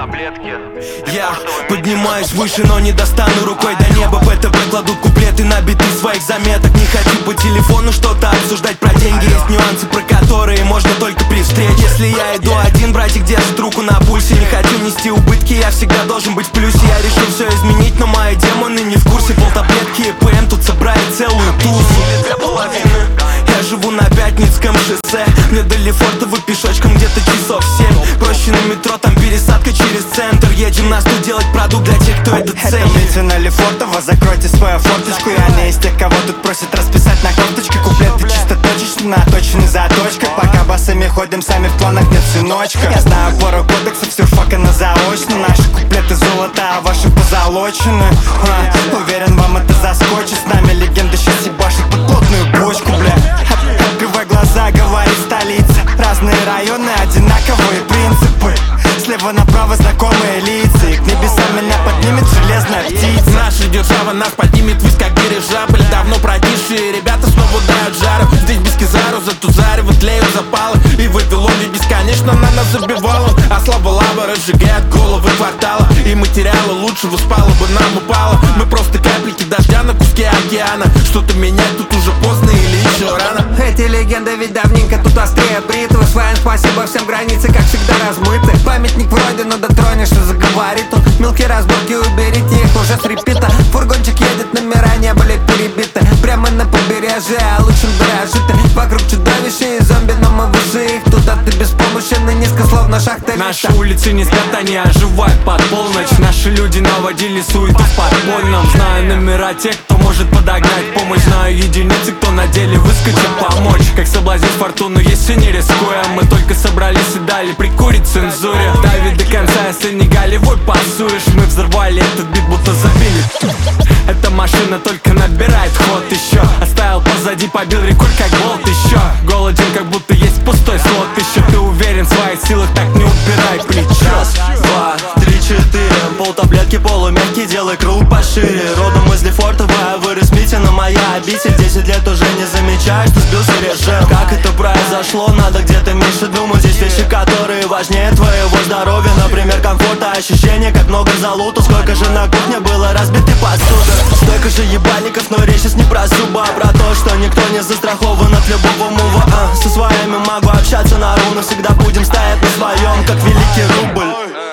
таблетки. Я поднимаюсь выше, но не достану рукой до неба. ПТБ кладут куплеты на биты своих заметок. Не хочу по телефону что-то обсуждать про деньги. Есть нюансы, про которые можно только при встрече. Если я иду один, братик держит руку на пульсе. Не хочу нести убытки, я всегда должен быть в плюсе. Я решил все изменить, но мои демоны не в курсе. Полтаблетки и ПМ тут собрали целую тусу. Для половины я живу на Пятницком шоссе. Мне до Лефортово пешочком где-то часов 7. Проще на метро, там пересадка через центр. Едем на студ делать продукт для тех, кто это ценит. Это битва на Лефортово, закройте свою форточку. Я не из тех, кого тут просят расписать на карточке. Куплеты чисто точечно, наточены заточкой. Пока басами ходим, сами в планах нет сыночка. Я знаю пару кодексов, сюрфака на заочно. Наши куплеты золото, а ваши позолочены. Уверен, вам это заскочит. С нами легенда сейчас ебашит под плотную бочку, бля. Открывай глаза, говорит столица. Разные районы, одинаковые принципы. Слева направо знакомые лица. И к небесам меня поднимет железная птица. Наша держава нас поднимет ввысь, как дирижабль. Давно протихшие ребята снова дают жару. Здесь без кизару, зато зарево тлеют запалы. И в Вавилоне бесконечно на нас забивало. А слава лава разжигает головы квартала. И материала лучшего спало бы нам упало. Мы просто капельки дождя на куске океана. Что-то менять тут уже поздно или еще рано. Эти легенды ведь давненько тут острее бритвы. Своим спасибо, всем границы как всегда размыты. Памятник вроде, но дотронешься, заговорит он. Мелкие разборки, уберите их уже с репита. Фургончик едет, номера не были перебиты. Прямо на побережье, а лучше дорожит. Вокруг чудовища и зомби, но мы выше их. Тут ты беспомощен и низко, словно шахта. Наши улицы не спят, они оживают под полночь. Наши люди наводили суету в подпольном. Знаю номера тех, кто может подогнать помощь. Знаю единицы, кто на деле выскочит помочь. Как соблазнить фортуну, если не рискуем. Мы только собрались и дали прикурить цензуре. Давид до конца, если не голевой пасуешь. Мы взорвали этот бит, будто забили. Эта машина только набирает ход еще. Оставил позади, побил рекорд, как болт еще. Голоден, как будто есть пустой слот еще. Ты уверен в своих силах, так не убирай плечо. Раз, два, три, четыре. Полтаблетки полумягкие, делай круг пошире. Родом из Лефортово, вырос Митина, моя обитель. 10 лет уже не замечаешь, что сбился режим. Как это произошло, надо где-то меньше думать. Здесь вещи, которые важнее твоего здоровья. Например, комфорта, ощущение, как много залута. Сколько же на кухне было разбитой посуды. Столько же ебальников, но речь сейчас не про зубы, а про то, что никто не застрахован от любого мува. Со своими могу общаться на ровно. Всегда будем стоять на своем, как великий рубль.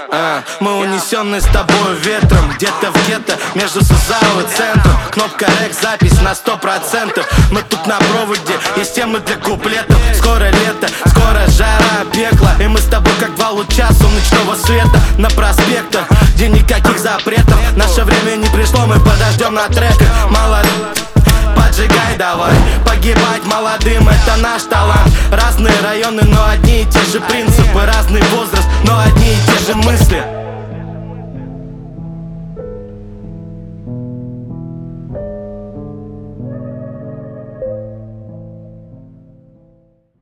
Мы унесены с тобой ветром. Где-то в гетто, между Сузао и центром. Кнопка рек, запись на 100%. Мы тут на проводе, есть темы для куплетов. Скоро лето, скоро жара, пекло. И мы с тобой как два луча солнечного света на проспектах, где никаких запретов. Наше время не пришло, мы подождем на треках. Молодой, поджигай давай. Погибать молодым — это наш талант. Разные районы, но одни и те же принципы. Разный возраст, но одни и те же мысли.